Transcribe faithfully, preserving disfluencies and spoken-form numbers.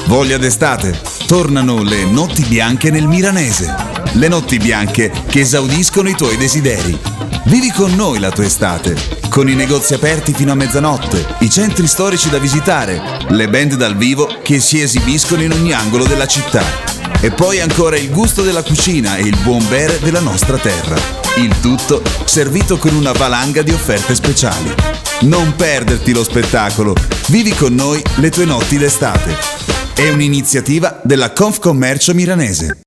Voglia d'estate? Tornano le notti bianche nel Milanese. Le notti bianche che esaudiscono i tuoi desideri. Vivi con noi la tua estate, con i negozi aperti fino a mezzanotte, i centri storici da visitare, le band dal vivo che si esibiscono in ogni angolo della città. E poi ancora il gusto della cucina e il buon bere della nostra terra. Il tutto servito con una valanga di offerte speciali. Non perderti lo spettacolo. Vivi con noi le tue notti d'estate. È un'iniziativa della Confcommercio Milanese.